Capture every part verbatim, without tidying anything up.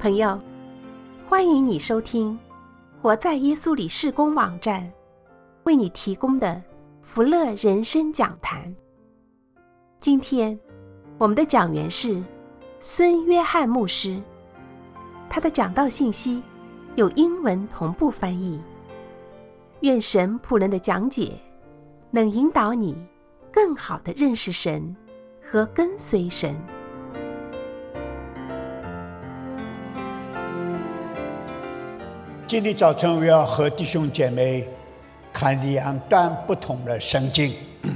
朋友，欢迎你收听活在耶稣里事工网站为你提供的福乐人生讲坛。今天我们的讲员是孙约翰牧师，他的讲道信息有英文同步翻译。愿神仆人的讲解能引导你更好地认识神和跟随神。 今天早晨我要和弟兄姐妹看两段不同的圣经。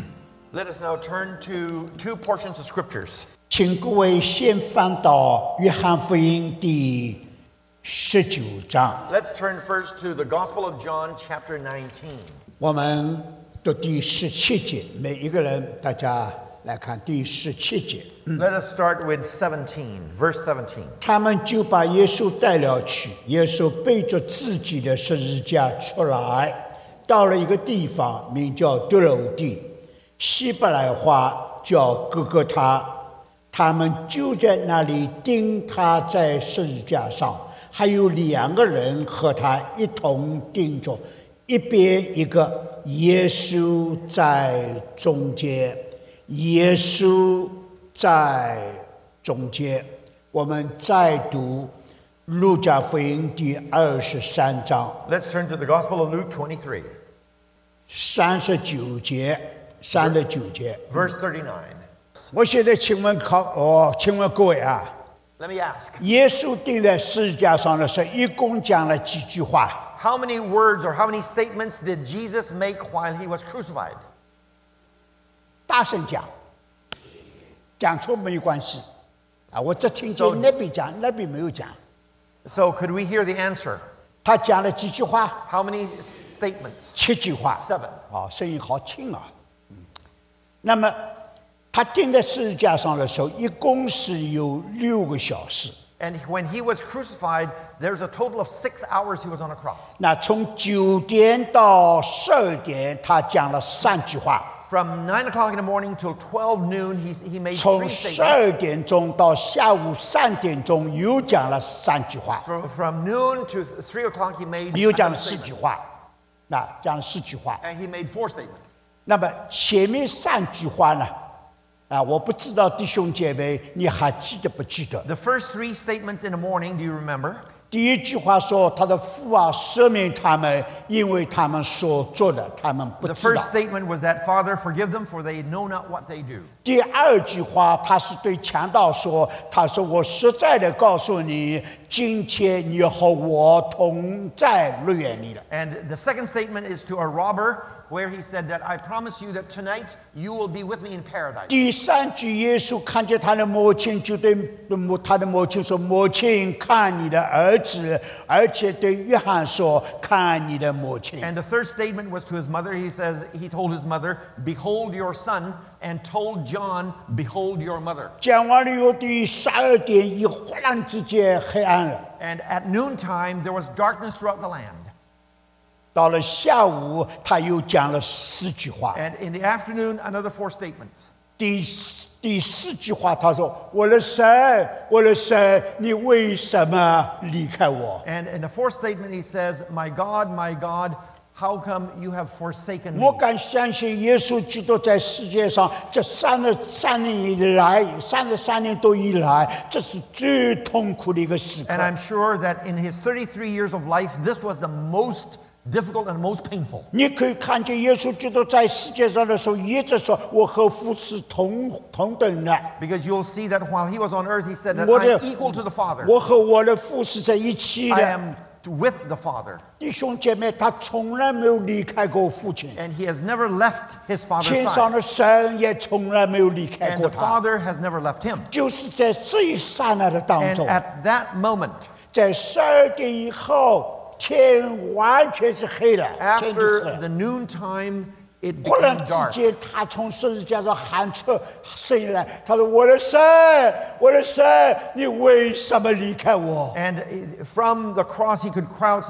Let us now turn to two portions of scriptures. 请各位先翻到约翰福音第十九章。 Let's turn first to the Gospel of John, chapter nineteen. 我们读第十七节，每一个人大家来看第十七节。 Let us start with seventeen, verse seventeen. 他们就把耶稣带了去，耶稣背着自己的十字架出来，到了一个地方名叫丢楼地，希伯来话叫哥哥他。他们就在那里钉他在十字架上，还有两个人和他一同钉着，一边一个，耶稣在中间，耶稣在中间。我们再读路加福音第二十三章。 Let's turn to the Gospel of Luke twenty-three. 三十九节，三十九节。 Verse thirty-nine. 我现在请问考哦，请问各位啊， Let me ask, 耶稣钉在十字架上的时候，一共讲了几句话？ how many words or how many statements did Jesus make while he was crucified? 大声讲，讲错没有关系啊！我只听 So- 见那边讲，那边没有讲。 So could we hear the answer? 他讲了几句话？ How many statements? 七句话。 Seven. 啊，声音好轻啊。嗯，那么他钉在十字架上的时候，一共是有六个小时。 And when he was crucified, there's a total of six hours he was on a cross. 那从九点到十二点，他讲了三句话。 From nine o'clock in the morning till twelve noon, he, he made 从 three 十 statements. 二点钟到下午三点钟，又讲了三句话， From, from noon to three o'clock, he made 又讲 another 了四句 statement. 话，那讲了四句话。 And he made four statements. 那么前面三句话呢？啊，我不知道弟兄姐妹你还记得不记得？ The first three statements in the morning, do you remember? 第一句话说他的父啊，赦免他们，因为他们所做的，他们不 The 知道 first。statement was that, Father, forgive them, for they know not what they do. 第二句话，他是对强盗说：“他说我实在的告诉你，今天你和我同在乐园里了。” And the second statement is to a robber, where he said that, I promise you that tonight you will be with me in paradise. 第三句，耶稣看见他的母亲，就对母他的母亲说：“母亲，看你的儿子。”而且对约翰说：“看你的母亲。” And the third statement was to his mother. He says, he told his mother, behold your son, and told John, behold your mother. 讲完了以后，第十二点一忽然之间黑暗了。 And at noontime, there was darkness throughout the land. 到了下午，他又讲了四句话。 And in the afternoon, another four statements. 第四第四句话，他说：“我的神，我的神，你为什么离开我？” And in the fourth statement, he says, my God, my God, how come you have forsaken me? 我敢相信，耶稣基督在世界上这三十三年以来，三十三年多以来，这是最痛苦的一个时刻。 And I'm sure that in his thirty-three years of life, this was the most difficult and most painful. 你可以看见耶稣基督在世界上的时候，一直说：“我和父是同同等的， Because you'll see that while he was on earth, he said that 我的 I'm equal to the Father. 我和我的父是在一起 I 的。” am with the Father. 弟兄姐妹，他从来没有离开过父亲， And he has never left his 天 Father's 上 side. 的神也从来没有离开 And 过 the 他。 Father has never left him. 就是在这一刹那的当 And 中， at that moment, 在十二点以后，天完全是黑的，天就黑 after 了。 the noontime, it 忽然 became 之 dark. 间，他从十字架上喊出声音来，他说：“我的神，我的神，你为什么离开我？” And from the cross, he could crowd saying,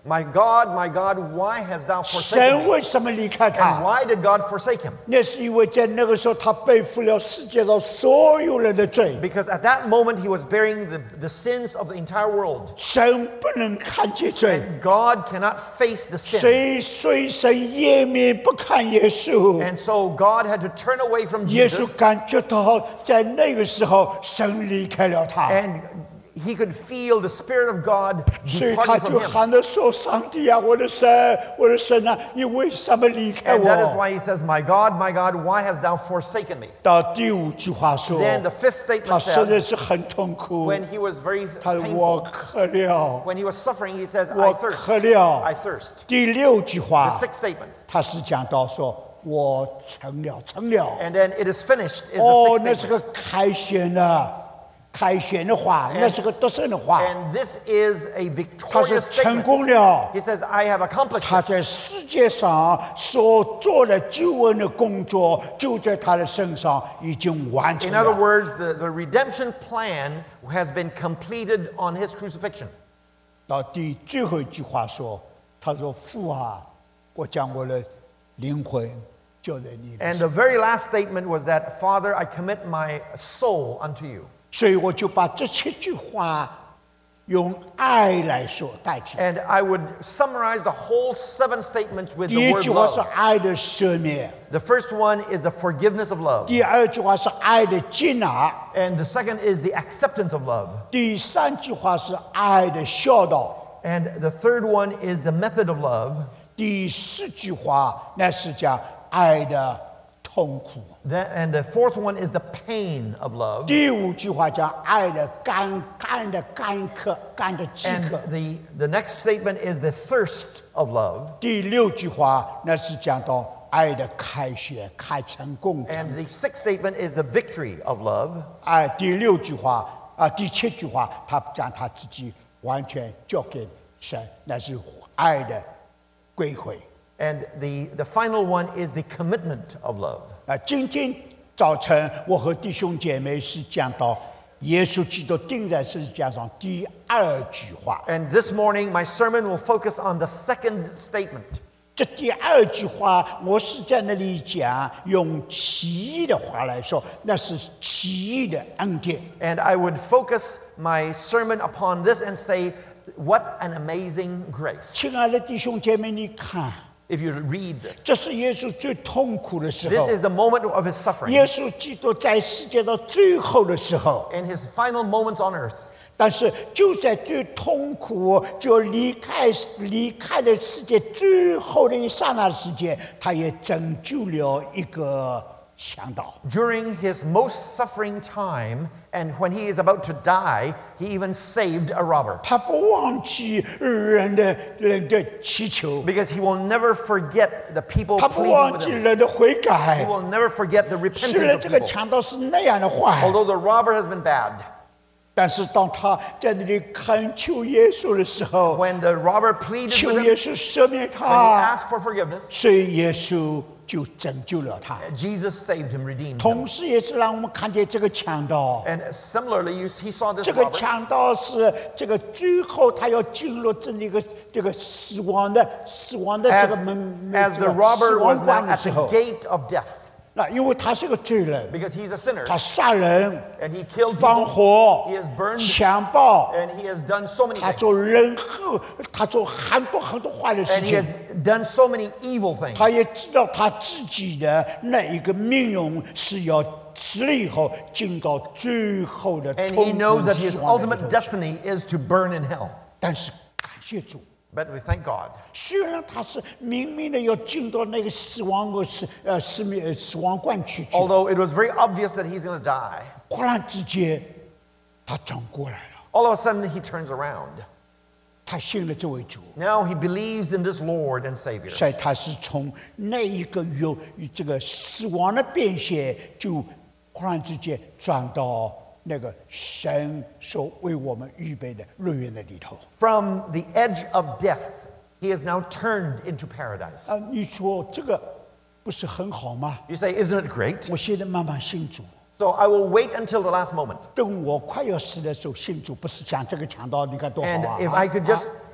My God, my God, why hast thou 神 forsaken me? 为什么离开 And 他？ why did God forsake him? 那是因为在那个时候，他背负了世界上所有人的罪。 Because at that moment he was bearing the, the sins of the entire world. 神不能看见罪， And God cannot face the sin. 谁随神掩面不看耶稣。 And so God had to turn away from 耶稣 Jesus. 感觉到，在那个时候，神离开了他。 And he could feel the Spirit of God 所以他 departing 就 from him. 喊着说：“上帝啊，我的神，我的神啊，你为什么离开 And that is 我 why he says, My God, my God, why hast thou forsaken me? ？” 到第五句话说 Then the fifth 他 statement 实在 says, 是很痛苦。 when he was very 他说：“我 painful, 渴了， when he was suffering, he says, 我 I 渴 thirst. 了 I。thirst. ” 第六句 The 话， sixth statement. 他是讲到说：“我成了，成了。” And then it is finished is 哦， the 那 sixth 是 statement. 个开选的，开选的话，那是个得胜的话， And this is a 他是 victorious 成 statement. 功了。 He says, I have accomplished 他 it. 在世界上所做的救恩的工作，就在他的身上已经完成 In other 了。 words, the, the redemption plan has been completed on his crucifixion. 到第最后一句话说：“他说父啊，我将我的灵魂交在你的 And 手。 the very last statement was that, Father, I commit my soul unto you. ” 所以我就把这七句话用爱来所代替。 And I would summarize the whole seven statements with 第 the 一 word 句话是 love. 爱的赦免， The first one is the forgiveness of love. 第二句话是爱的接纳， And the second is the acceptance of love. 第三句话是爱的教导， And the third one is the method of love. 第四句话那是讲爱的痛苦， That, and the fourth one is the pain of love. 第五句话讲爱的干干的干渴，干的饥 And 渴， the, the next statement is the thirst of love. 第六句话那是讲到爱的开学，开成功。 And the sixth statement is the victory of love. 哎，第六句话啊，第七句话，他将他自己完全交给神，那是爱的归回。 And the, the final one is the commitment of love. 啊，今天早晨我和弟兄姐妹是讲到耶稣基督钉在十字架上第二句话。 And this morning, my sermon will focus on the second statement. 这第二句话，我是在那里讲，用奇异的话来说，那是奇异的恩典。 And I would focus my sermon upon this and say, what an amazing grace. 亲爱的弟兄姐妹，你看， If you read this, 这是耶稣最痛苦的时 this 候， is the moment of his suffering. 耶稣基督在世界的最后的时候。 In his final moments on earth. 但是就在最痛苦、就离开离开了世界最后的一刹那时间，他也拯救了一个强盗。 During his most suffering time, and when he is about to die, he even saved a robber. 他不忘记人的人的祈求， Because he will never forget the people 他不 pleading 忘 with 记 him. 人的悔 He 改。 will never forget the 虽 repentance 然 of 这个 people. 强盗是那样的坏， Although the robber has been bad, 但是当他在那里恳求耶稣的时候， when the robber pleaded 求 with 耶 him, 稣赦免 when he 他， asked for forgiveness, 所以耶稣就拯救了他。 Jesus saved him, redeemed him. 同时也是让我们看见这个强盗。 And similarly, you, he saw this 这个 robber. 强盗是这个最后他要进入这么一个这个死亡的死亡的这 As, 个门 as 这 the 个死 robber 亡 was 关 now 的 at 时 the 候， gate of death, 那因为他是个罪人， because he's a sinner, 他杀人、 and he killed 放 people, 火 he has burned, 强暴， and he has done so many 他 things. 做任何他做很多很多坏的事 And he 情 has。done so many evil things. 他也知道他自己的那一个命运是要死了以后进到最后的 And 痛 he knows 苦 that his 死亡的里 ultimate 头去。 destiny is to burn in hell. 但是感谢主， But we thank God. 虽然他是明明的要进到那个死亡的死呃死命呃死亡关区去， Although it was very obvious that he's going to die, 忽然之间他转过来了， all of a sudden he turns around. 他信了这位主， Now he believes in this Lord and Savior. 所以他是从那一个有这个死亡的边线，就忽然之间转到那个神所为我们预备的乐园的里头。 From the edge of death, he has now turned into paradise. 啊，你说这个不是很好吗？ You say, isn't it great? 我现在慢慢信主， So I will wait until the last moment. 等我快要死的时候信主，不是讲这个强盗，你看多好 And 啊！ if 啊 I could just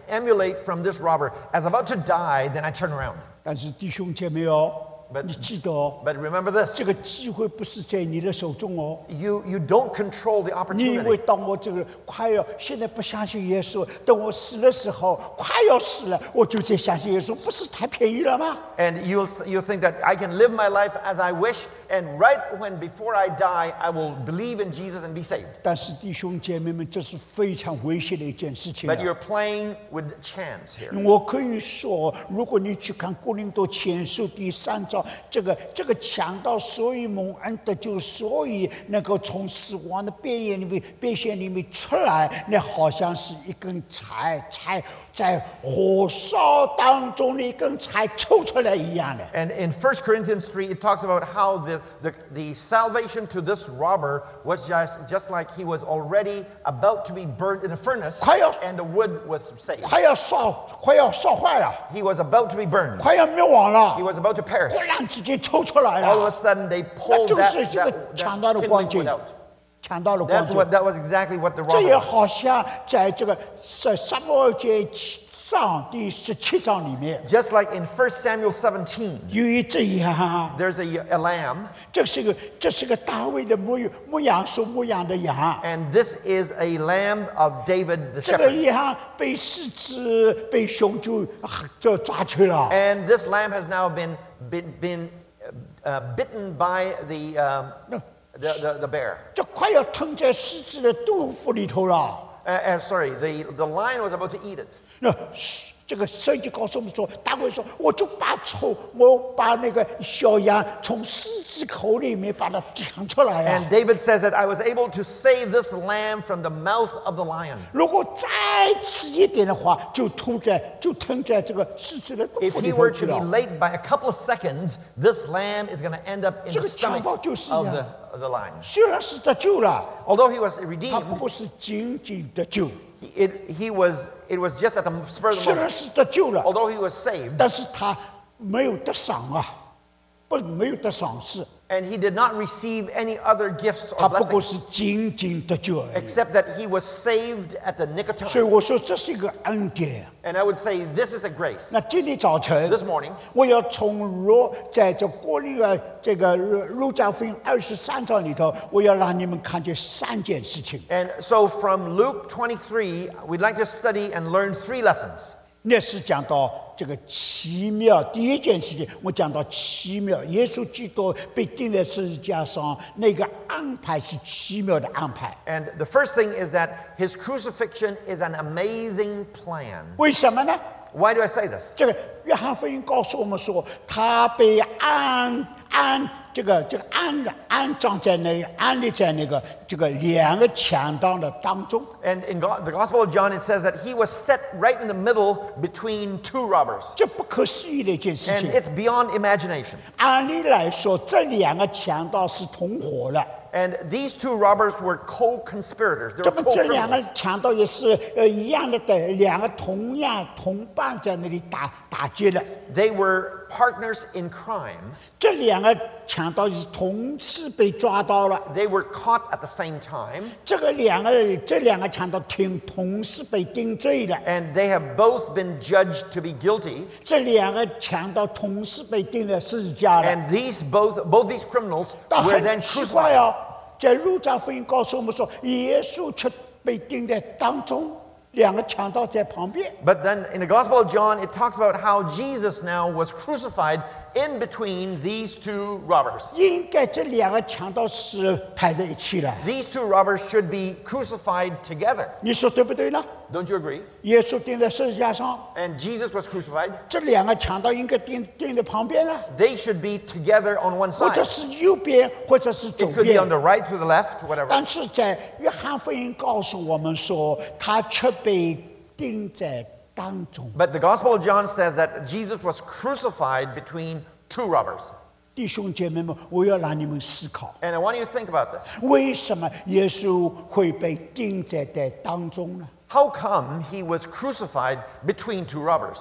emulate from this robber. As about to die, then I turn around. 但是弟兄姐妹哦， But- 你记得哦， But remember this, 这个机会不是在你的手中哦。 you, you don't control the 你以为 opportunity. 当我这个快要现在不相信耶稣，等我死的时候快要死了，我就再相信耶稣，不是太便宜了吗？ And you'll, you'll think that I can live my life as I wish, and right when before I die, I will believe in Jesus and be saved. 但是弟兄姐妹们，这是非常危险的一件事情啊。 But you're playing with chance here. 我可以说，如果你去看《哥林多前书》第三章，这个这个强盗所以蒙恩得救，所以能够从死亡的边缘里面、边线里面出来，那好像是一根柴，柴在火烧当中的一根柴抽出来一样的。 And in First Corinthians three, it talks about how the, the, the salvation to this robber was just, just like he was already about to be burned in a furnace, 快要- and the wood was saved. 快要烧，快要烧坏了， He was about to be burned. 快要灭亡了 He，was about to perish. 忽然之间抽出来 All of a 了， sudden, they 那 pulled 就 that, 是这 that, 个强盗 that 的光 kindling 景 wood out.， 强盗的光 That's 景。 what, that was exactly what the 这也 robber was. 好像在这个在撒母耳记上第十七章里面 Just like in First Samuel seventeen, 有一只羊， there's a, a lamb, 这是个这是个大卫的牧牧羊所牧养的羊。 and this is a lamb of David the 这个 shepherd. 羊被狮子被熊就就抓去了， And this lamb has now been, been, been uh, bitten by the, um, No. the, the, the bear. 这快要吞在狮子的肚腹里头了。 Uh, uh, sorry, the, the lion was about to eat it. 那这个圣经告诉我们说，大卫说，我就把从我把那个小羊从狮子口里面把它抢出来啊 And！David says that I was able to save this lamb from the mouth of the lion. 如果再迟一点的话，就吐在就吞在这个狮子的肚 If 腹里 he 头 were 去 to be 了。 late by a couple of seconds, this lamb is going to end up in the 这个强盗 stomach 就是一 of 样。 the, of the lion. 虽然是得救了， Although he was 他 redeemed, 不过是仅仅得救。 it, he was, it was just at the spur of the 虽然 moment. 是得救了， Although he was saved, 但是他没有得赏啊，不没有得赏赐， and he did not receive any other gifts 他 or 不过 blessings, 是仅仅得救而已。 except that he was saved at the nick of 所以 time. 我说这是一个恩典。 And I would say this is a grace. 那今天早晨 This morning, 我要从罗在这过利的这个路加福音二十三章里头，我要让你们看见三件事情。 and so from Luke twenty-three, we'd like to study and learn three lessons. 那是讲到这个奇妙，第一件事情，我讲到奇妙，耶稣基督被钉在十字架上，那个安排是奇妙的安排。 And the first thing is that his crucifixion is an amazing plan. 为什么呢？ Why do I say this? 这个约翰福音告诉我们说，他被安安这个这个安安葬在那个安立在那个这个两个强盗的当中。 And in God, the Gospel of John, it says that he was set right in the middle between two robbers. 这不可思议的一件事 And 情。 it's beyond imagination. 按理来说，这两个强盗是同伙的， And these two robbers were co-conspirators. They 这 were 么这两个 co-criminals. 强盗也是呃一样的的，两个同样同伴在那里打打劫的。 They were partners in crime. 这两个强盗是同时被抓到了， They were caught at the same time. 这个两个这两个强盗听同时被定罪的， And they have both been judged to be guilty. 这两个强盗同时被钉在十字架了。 And these both, both these criminals 但 were 很 then 奇怪 crucified. 哦，在路加福音告诉我们说，耶稣却被钉在当中，两个强盗在旁边。 But then in the Gospel of John, it talks about how Jesus now was crucified in between these two robbers. 应该这两个强盗是排在一起的， These two robbers should be crucified together. 你说对不对呢？ Don't you agree? 耶稣钉在十字架上， And Jesus was crucified. 这两个强盗应该钉钉在旁边了， They should be together on one 或者 side. 是右边，或者是左 It could be on 边。 the right to the left, whatever. 但是在约翰福音告诉我们说，他却被钉在当中。 But the Gospel of John says that Jesus was crucified between two robbers. 弟兄姐妹们，我要让你们思考， And I want you to think about this. 为什么耶稣会被钉在在当中呢？ How come he was crucified between two robbers?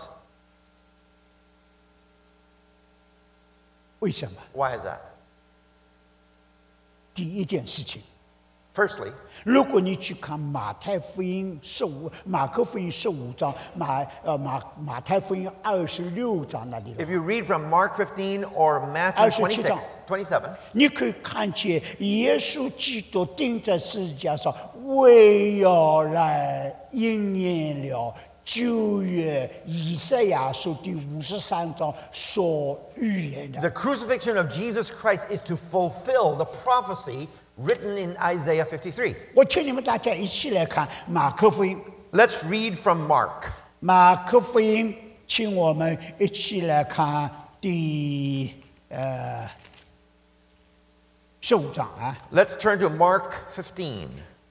为什么？ Why is that? 第一件事情， Firstly, 如果你去看马太福音十五、马可福音十五章、马呃马马太福音二十六章那里的 if you read from Mark fifteen or Matthew twenty-six, twenty-seven, 你可以看见耶稣基督钉在十字架上，为要来应验了旧约以赛亚书第五十三章所预言的。 the crucifixion of Jesus Christ is to fulfill the prophecy written in Isaiah fifty-three. 我请你们大家一起来看马可福音。 Let's read from Mark. 马可福音，请我们一起来看第呃十五章啊。 Let's turn to Mark fifteen.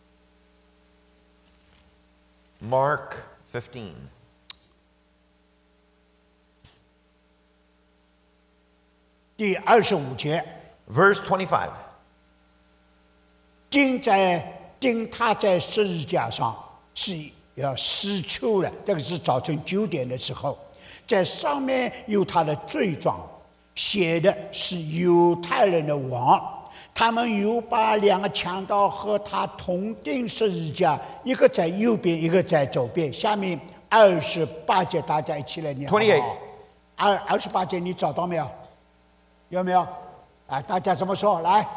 Mark fifteen. 第二十五节， Verse twenty-five. 钉在钉他在十字架上是要死囚了，这个是早晨九点的时候，在上面有他的罪状，写的是犹太人的王。他们又把两个强盗和他同钉十字架，一个在右边，一个在左边。下面二十八节，大家一起来念好不好？二二十八节你找到没有？有没有？啊，大家怎么说？来。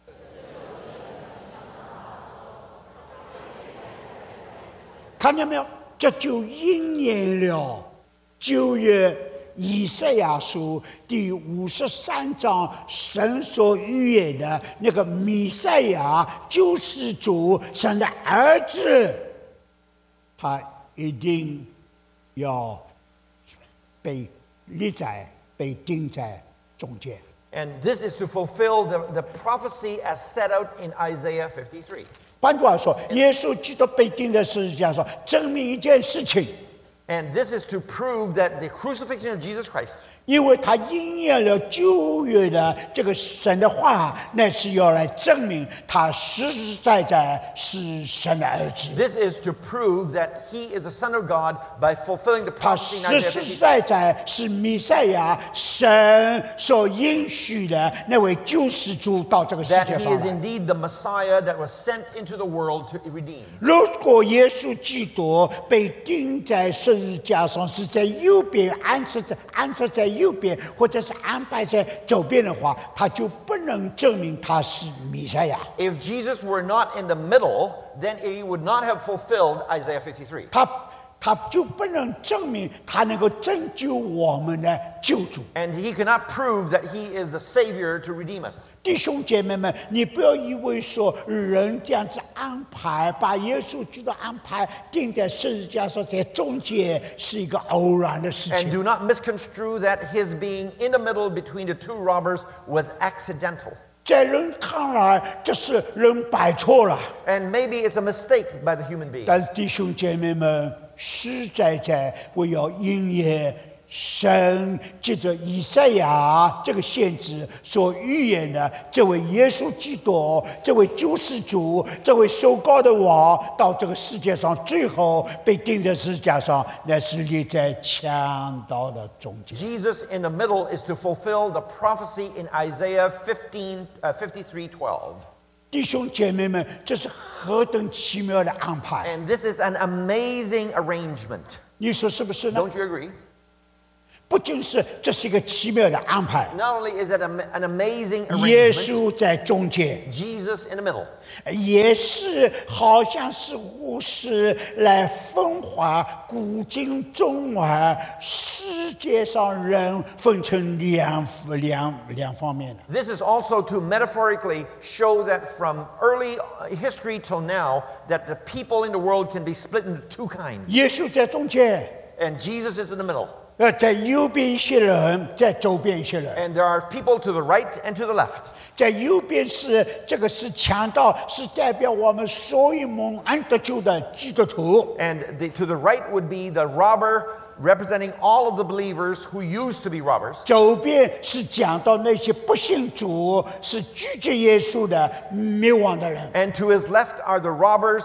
看见没有？这就应验了旧约以赛亚书第五十三章神所预言的那个弥赛亚救世主，神的儿子，他一定要被立在、被钉在中间。 And this is to fulfill the, the prophecy as set out in Isaiah fifty-three. 换句话说，耶稣基督被钉在十字架上，证明一件事情。 And this is to prove that the crucifixion of Jesus Christ, 因为他应验了旧约的这个神的话，那是要来证明他实实在在是神的儿子。 this is to prove that he is the Son of God by fulfilling the 他 prophecy in 实 Isaiah 实 fifty-three. 在在是弥赛亚，神所应许的那位救世主到这个世 That 界 he 上 is 来。 indeed the Messiah that was sent into the world to redeem. 如果耶稣基督被钉在十字架上，是在右边安置在安置在右边，或者是安排在左边的话，他就不能证明他是弥赛亚。 If Jesus were not in the middle, then he would not have fulfilled Isaiah fifty-three. 他他就不能证明他能够拯救我们的救主。 And he cannot prove that he is the Savior to redeem us. 弟兄姐妹们，你不要以为说人这样子安排，把耶稣基督安排钉在十字架上，在中间是一个偶然的事 And 情。 do not misconstrue that his being in the middle between the two robbers was accidental. 在人看来，这是人摆错了。 And maybe it's a mistake by the human being. 但弟兄姐妹们，实在在为要应验神借着以赛亚这个先知所预言的这位耶稣基督，这位救世主，这位受膏的王，到这个世界上最后被钉在十字架上，那是立在强盗的中间。 Jesus in the middle is to fulfill the prophecy in Isaiah fifteen, uh, fifty-three twelve. 弟兄姐妹们，这是何等奇妙的安排！ And this is an amazing arrangement. 你说是不是呢？ Don't you agree? 不仅是这是一个奇妙的安排， Not only is it a- an amazing 耶 arrangement, 稣在中间。 Jesus in the middle. 也是好像似乎是来分化古今中外世界上人分成两两两方面的。 This is also to metaphorically show that from early history till now, that the people in the world can be split into two kinds. 耶稣在中间， And Jesus is in the middle. 呃，在右边一些人，在左边一些人。 And there are people to the right and to the left. 在右边是这个是强盗，是代表我们所有蒙恩得救的基督徒。 And the, to the right would be the robber representing all of the believers who used to be robbers. 左边是讲到那些不信主、是拒绝耶稣的灭亡的人。 And to his left are the robbers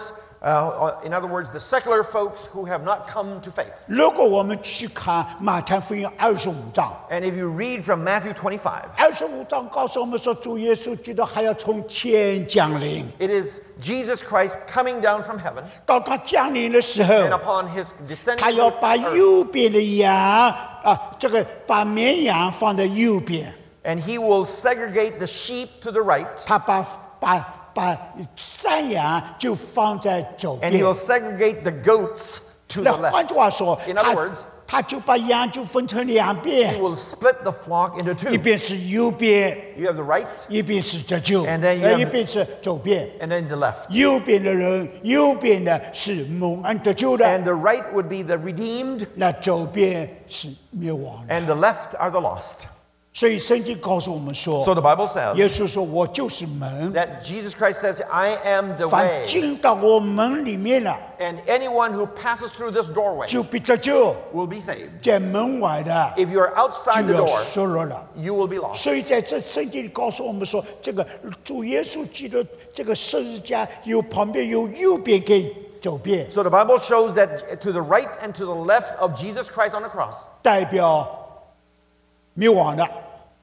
Uh, in other words, the secular folks who have not come to faith. 如果我们去看马太福音二十五章， And if you read from Matthew twenty-five, 二十五章告诉我们说，主耶稣基督还要从天降临。 it is Jesus Christ coming down from heaven, 到他降临的时候， and upon his 他 descending 要 to 把 earth, 右边的羊啊，这个把绵羊放在右边， and he will segregate the sheep to the right, 他把把把山羊就放在左 and 边 he will。segregate the goats to 那 the 换 left. 句话说， In other 他 words, 他就把羊就分成两 He 边， will split the flock into 一 two. 边是右边， You have the right, 一边是得救， And then you 呃 have- 一边是左边。 and then the left. 右边的人，右边的是蒙恩得救的， And the right would be the redeemed, 那左边是灭亡的。 and the left are the lost. 所以圣经告诉我们说， So the Bible says 耶稣说：“我就是门， that Jesus Christ says, I am the 凡 way, 进到我门里面了， and anyone who passes through this doorway 就必得救； will be saved. 在门外的 If you're outside 就 the 要 door, 失落了。” you will be lost. 所以在这圣经里告诉我们说，这个主耶稣基督这个十字架有旁边有右边跟左边， So the Bible shows that to the right and to the left of Jesus Christ on the cross 代表灭亡的，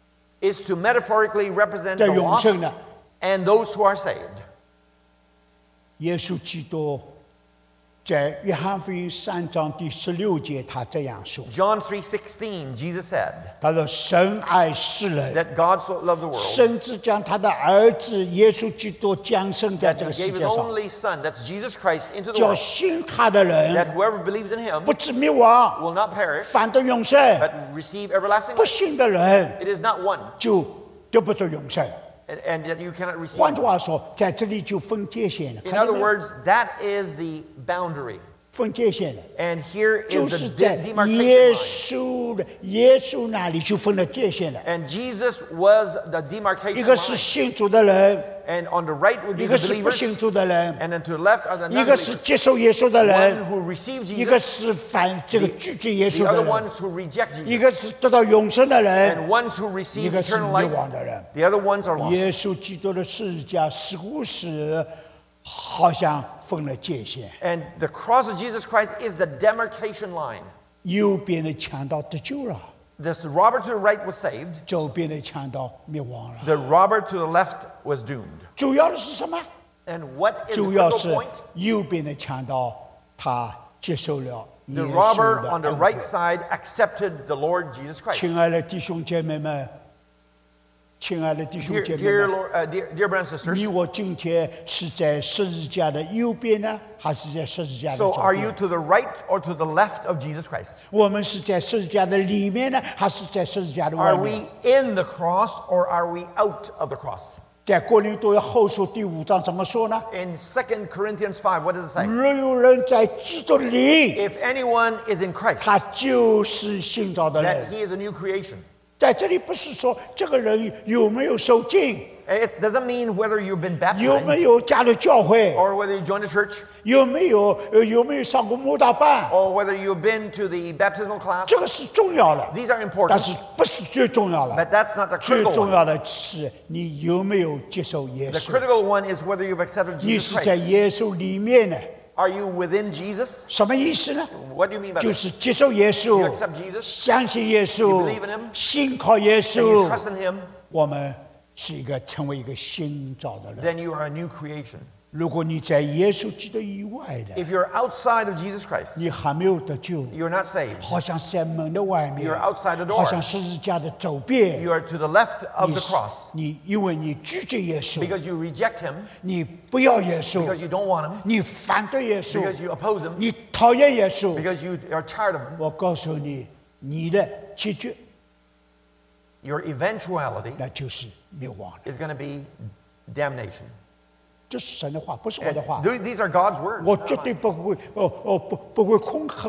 is to metaphorically represent 在 the 永 lost 生的。 and those who are saved. 耶稣基督在约翰福音三章第十六节，他这样说：“ John three sixteen, Jesus said 他说，神爱世人， that God so loved the world 甚至将他的儿子耶稣基督降生在 that 这 he 个世 gave 界 his 上， only Son, that's Jesus Christ, into the 叫 world, 信他的人 that whoever believes in him 不至灭亡， will not perish, 反得永生； but receive everlasting 不 life. 信的人 It is not one, 就得不着永生。” and, and that you cannot receive. 换句话说，在这里就分界线了。 In 看到 other 没有 words, that is the boundary. 分界线了， And here 就 is 是 the 在 de- 耶 demarcation line. 稣的耶稣那里就分了界限了。 And Jesus was the 一 demarcation 个是 line. 信主的人， And on the right would 一 be 个 the 是不信 believers, 主的人， and then to the left are the 一个是 non-believers. 接受耶稣的 One 人， who receive 一个 Jesus, 是反这个拒绝耶稣 the 的 other 人， ones who reject 一 Jesus, 个是得到永生的 and 人， ones who 一 receive 个是 eternal 灭 life. 亡的人。 The other ones are 耶 lost. 稣基督的十字架似乎是好像分了界限， And the cross of Jesus Christ is the demarcation line. 右边的强盗得救了， This robber to the right was saved. 左边的强盗灭亡了。 The robber to the left was doomed. 主要的是什么？ And what is the 主要 critical 是 point? 右边的强盗，他接受了耶 The 稣 robber 的 on the 恩 right 典。 side accepted the Lord Jesus Christ. 亲爱的弟兄姐妹们，亲爱的弟兄 Dear, 姐妹 dear, 们， Lord, uh, dear, dear brothers and sisters, 你我今天是在十字架的右边呢，还是在十字架的 so 左 are you 边？ to the right or to the left of Jesus Christ? 我们是在十字架的里面呢，还是在十字架的外 Are 面？ we in the cross or are we out of the cross? 在哥林多后书第五章怎么说呢？ In Second Corinthians five, what does it say? 若有人在基督里， If anyone is in Christ, 他就是新造的 that 人。 he is a new creation. 在这里不是说这个人有没有受浸， It doesn't mean whether you've been 有 baptized 没有加入教会， or whether you joined a church 有没有呃有没有上过慕道班， or whether you've been to the baptismal class. 这个是重要的， These are 但 important, 是不是最重要的。 but that's not the 最 critical 重 one. 要的是你有没有接受耶 The 稣？ critical one is whether you've accepted 你 Jesus 是在 Christ. 耶稣里面呢？ Are you within Jesus? 什么意思呢？ What do you mean by 就 that? 是接受耶 You 稣， accept Jesus 相信耶 You 稣 believe in him?， 信靠耶 and you 稣， trust in him, 我们是一个成为一个新造的人。 then you are a new creation. 如果你在耶稣基督以外的， If you're outside of Jesus Christ, 你还没有得救， you're not saved. 好像是在门的外面， You're outside the door. 好像十字架的左边 You。are to the left of 你 the 是 cross 你因为你拒绝耶稣， because you reject him, 你不要耶稣 because，you don't want him, 你反对耶稣， because you oppose him, 你讨厌耶稣。 because you are tired of him. 我告诉你，你的结局 Your eventuality 那就是灭亡的。 is going to be damnation. 这是神的话，不是我 And 的话。 th- these are God's words. 我绝对不会，哦哦不不会恐吓恐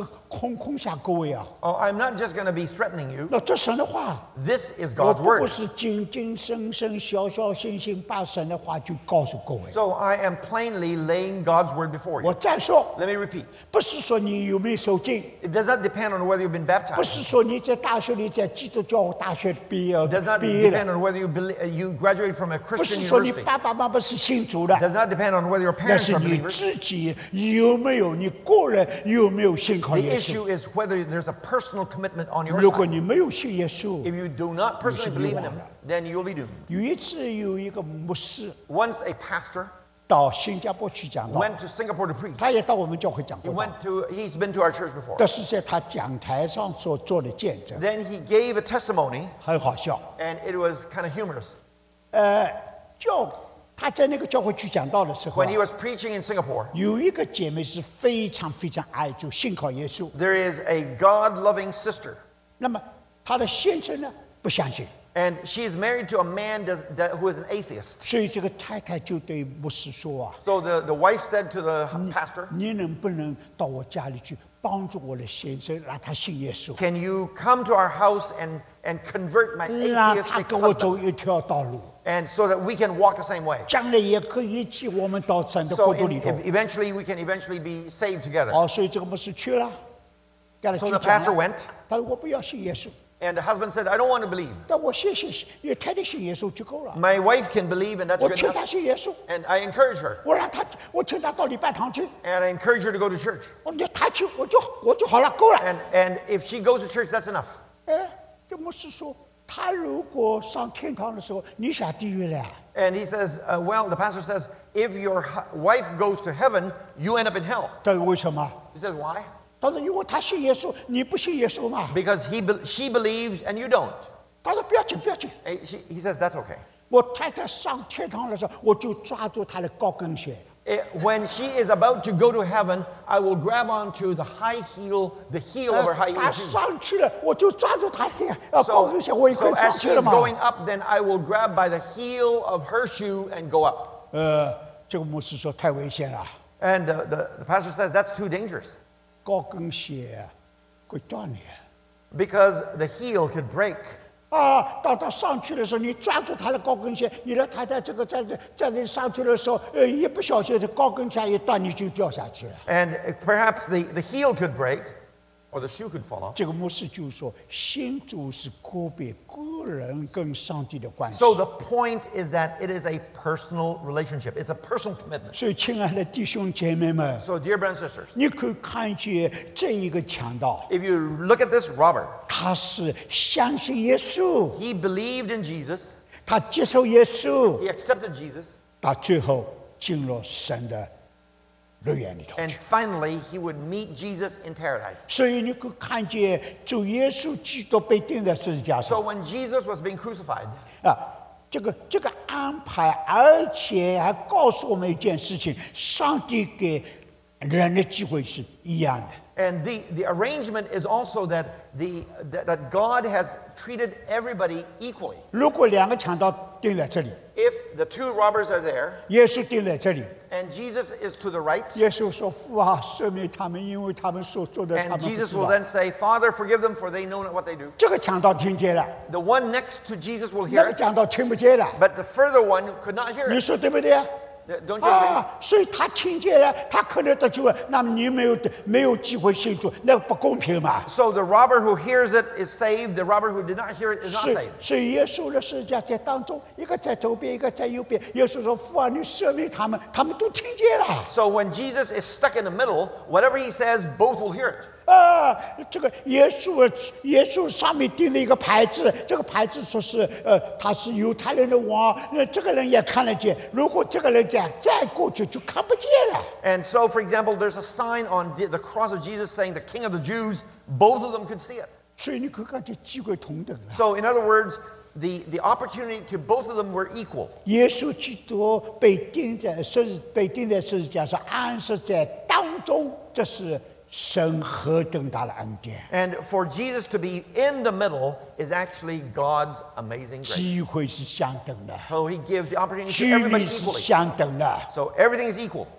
恐恐吓各位啊。 Oh, I'm not just going to be threatening you. 那这神的话， This is 我 God's 不过 word. 是谨谨慎慎、小小心心把神的话就告诉各位。 So I am plainly laying God's word before 我 you. 再说， Let me repeat. 不是说你有没有受浸， It does not depend on whether you've been 不 baptized. 是说你在大学里在基督教大学毕业 It does not 毕业 depend 了， on whether you believe, you graduate from a 不 Christian 是说你 university. 爸爸妈妈是信主的 It，does not depend on whether your 那 parents 是 are 你 believers. 自己有没有，你个人有没有信靠 The 耶稣。 issue is whether there's a personal commitment on your 如果 side. 你没有信耶稣， If you do not personally should be believe in Him, warned. then you'll be doomed. 有一次有一个牧师 Once a pastor 到新加坡去讲道， went to Singapore to preach. 他也到我们教会讲 He 过道， went to, he's been to our church before. 这是在他讲台上所做的见证， Then he gave a testimony, 很好笑。 and it was kind of humorous. 呃，教他在那个教会去讲道的时候啊 When he was preaching in Singapore, 有一个姐妹是非常非常爱主，信靠耶稣。 there is a God-loving sister, 那么她的先生呢不相信， and she is married to a man does, that, who is an atheist. 所以这个太太就对牧师说啊 So the, the wife said to the pastor,：“ 你能不能到我家里去帮助我的先生，让他信耶稣， Can you come to our house and, and convert my 让他 atheistic 跟我 husband, 走一条道路， and so that we can walk the same way? 将来也可以一起我们到神的 So 国度 in, 里头。 if eventually we can eventually be saved together. 哦，所以这个牧师去了，跟他 So 去 the 讲 pastor 了 went, 他说我不要信耶稣， and the husband said, I don't want to believe. 但我先信，也太太信耶稣就够了。 My wife can believe, and that's 我 good 劝他 enough. 信耶稣， And I encourage her, 我让他，我请他到礼拜堂去， and I encourage her to go to church. 我叫他去，我就我就好了，够了。 And, and if she goes to church, that's enough. 哎，这牧师说，他如果上天堂的时候，你下地狱了。 And he says, uh, well, the pastor says, if your hu- wife goes to heaven, you end up in hell. 这为什么？ He says, why? 他说因为他信耶稣，你不信耶稣嘛。 Because he be- she believes and you don't. 他说不要紧，不要紧。 And she, he says, that's okay. 我太太上天堂的时候，我就抓住她的高跟鞋。 Eh, When she is about to go to heaven, I will grab onto the high heel, the heel of her high 她 heel shoe. 上去了，我就抓住她的呃高 So, 跟鞋，我也可 so 以上 as 去 she 了 is 嘛。 going up, then I will grab by the heel of her shoe and go up. 呃，这个牧师说太危险了， And uh, the, the pastor says, that's too dangerous 高跟鞋会断裂。 because the heel could break. 啊，当他上去的时候，你抓住他的高跟鞋，你的太太这个在这在那上去的时候，呃，一不小心这高跟鞋一断，你就掉下去了。 And uh, perhaps the, the heel could break or the shoe could fall off. 这个牧师就说，信主是个别个人跟上帝的关系。 So the point is that it is a personal relationship. It's a personal commitment. 所以，亲爱的弟兄姐妹们， So dear brothers and sisters, 你可以看见这一个强盗， if you look at this robber, 他是相信耶稣， he believed in Jesus, 他接受耶稣， he accepted Jesus, 到最后进入神的乐园里头 and 去。 finally he would meet Jesus in paradise. 所以你可以看见主耶稣基督被钉在十字架 So 上 when Jesus was being crucified, 啊，这个这个安排，而且还告诉我们一件事情：上帝给人的机会是一样的。 and the, the arrangement is also that, the, that, that God has treated everybody equally. 如果两个强盗钉在这里， If the two robbers are there, 耶稣钉在这里， and Jesus is to the right, 耶稣说：“父啊，赦免他们，因为他们所做的，他 and 们不 Jesus 知 will 道。 then say, Father, forgive them, for they know not what they do. ” 这个强盗听见了， The one next to Jesus will 那 hear 个 it, 强盗听不见了。 but the further one could not hear 你 it. 说对不对啊？ Don't you agree? 啊，所以他听见了，他可能得救了，那么你没有没有机会信主，那不公平嘛？ So the robber who hears it is saved, the robber who did not hear it is not 所以 saved. 所以耶稣的十字架在当中，一个在左边，一个在右边。耶稣说：“父啊，你赦免他们，他们都听见了。 So when Jesus is stuck in the middle, whatever he says, both will hear it. ” 啊，这个耶稣，耶稣上面钉了一个牌子，这个牌子说是呃，他是犹太人的王，那这个人也看得见。如果这个人再再过去，就看不见了。 And so, for example, there's a sign on the, the cross of Jesus saying the King of the Jews. Both of them could see it. 所以你可以看见机会同等了。 So in other words, the, the opportunity to both of them were equal. 耶稣基督被钉在十字被钉在十字架上，安息在当中，这是神何等大的恩典， And for Jesus to be in the middle is actually God's amazing grace. 机会是相等的， So he gives the opportunity to 距 everybody 离是 equally. 相等的， So everything is equal. 天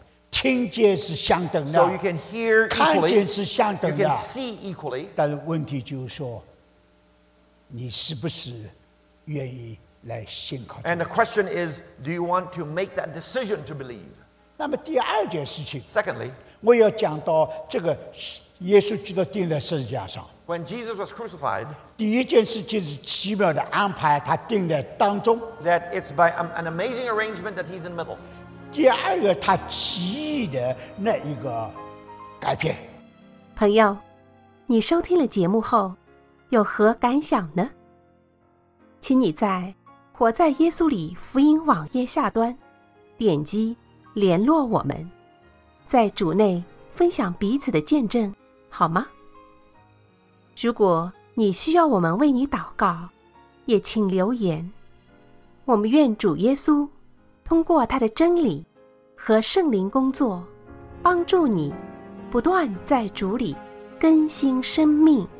听见是相等 So you 的， can hear 看 equally, 见是相 you 等的 can，see equally. 但是问题就是说，你是不是愿意来信靠这 And 个 the question is, do you want to make that decision to believe? 那么第二件事情， Secondly, 我要讲到这个耶稣基督钉在十字架上。 when Jesus was crucified, 第一件事就是奇妙的安排，他钉在当中； that it's by an an amazing arrangement that he's in the middle. 第二个，他奇异的那一个改变。 朋友，你收听了节目后，有何感想呢？请你在《活在耶稣里》福音网页下端点击联络我们，在主内分享彼此的见证，好吗？如果你需要我们为你祷告，也请留言。我们愿主耶稣通过他的真理和圣灵工作，帮助你不断在主里更新生命。